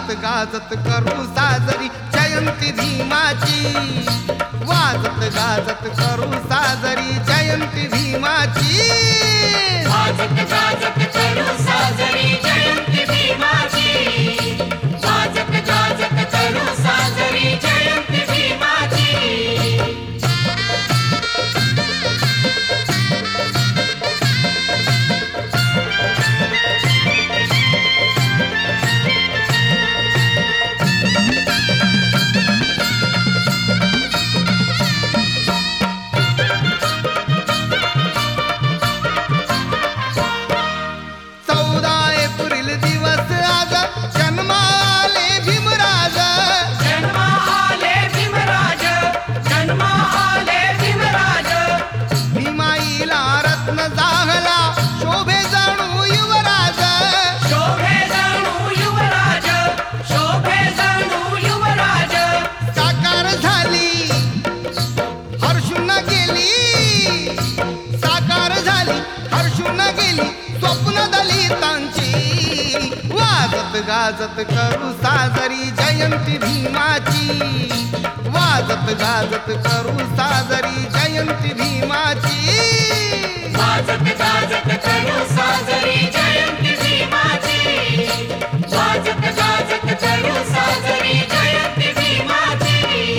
गाजत करू साजरी जयंती भीमाची, वाजत गाजत करू साजरी जयंती भीमाची, वाजत गाजत करू साजरी जयंती भीमाची, वाजत गाजत करू साजरी जयंती भीमाची. गाजत करू साजरी जयंती भीमाची, वाजत गाजत करू साजरी जयंती भीमाची, वाजत गाजत करू साजरी जयंती भीमाची, वाजत गाजत करू साजरी जयंती भीमाची.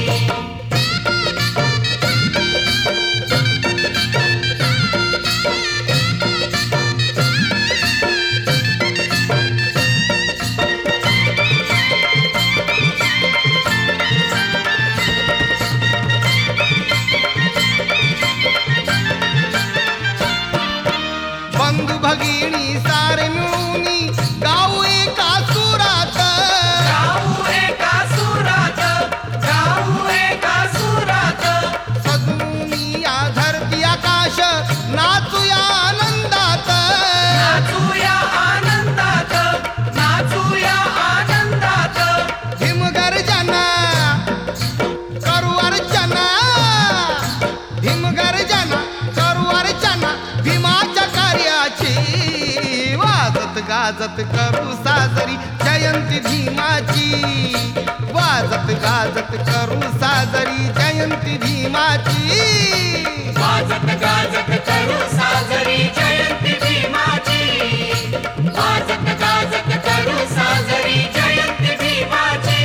बंधू भगिनी सारे मिळूनी गाऊ एका सुरात, गाऊ एका सुरात, गाऊ एका सुरात. सजूनी या धरती आकाश नाचूया आनंदात, नाचूया आनंदात, नाचूया आनंदात. भीमगर्जना करू अर्चना, भीमगर्जना करू अर्चना भीमाच्या कार्याची, वाजत गाजत करू साजरी जयंती भीमाची, वाजत गाजत करू साजरी जयंती भीमाची, वाजत गाजत करू साजरी जयंती भीमाची, वाजत गाजत करू साजरी जयंती भीमाची.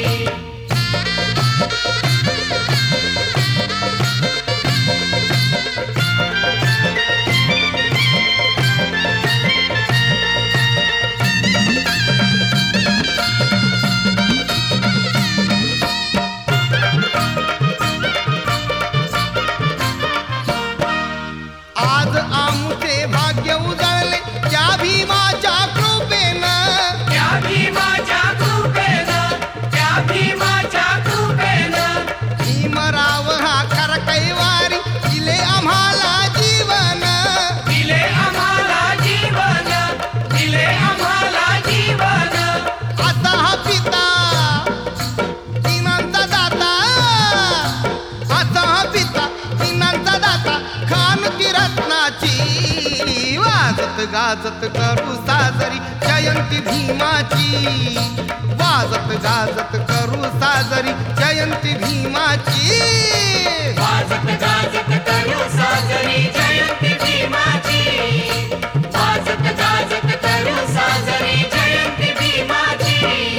आज आमचे भाग्य उजळले त्या भीमाच्या कृपेनं, त्या भीमाच्या कृपेनं, त्या भीमाच्या कृपेनं. भीमराव हा खरा कैवारी दिले आम्हाला जीवन, दिले आम्हाला जीवन, दिले आम्हाला जीवन. आता हा पिता दिनांचा दाता, आता हा पिता दिनांचा दाता खानती रत्नाची, वाजत गाजत करू साजरी जयंती भीमाची, वाजत गाजत करू साजरी जयंती भीमाची, वाजत गाजत करू साजरी जयंती भीमाची, वाजत गाजत करू साजरी जयंती भीमाची.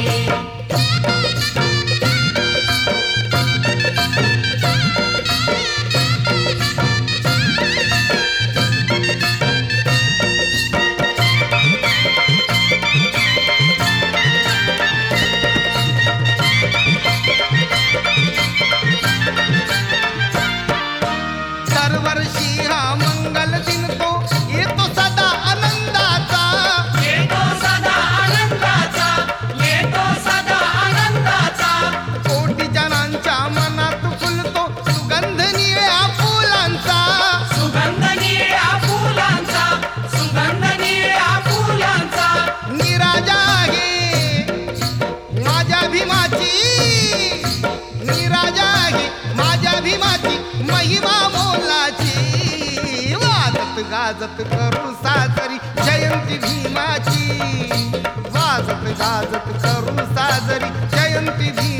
दरवर्षी हा मंगल दिन तो येतो सदा आनंदाचा, येतो सदा आनंदाचा, येतो सदा आनंदाचा. कोटी जणांच्या मनात फुलतो सुगंध निळ्या फुलांचा, सुगंध निळ्या फुलांचा, सुगंध निळ्या फुलांचा. निराजा आहे माझ्या भीमाची, निराजा आहे माझ्या भीमाची महिमा मोलाची, वाजत गाजत करू साजरी जयंती भीमाची, वाजत गाजत करू साजरी साजरी जयंती धीर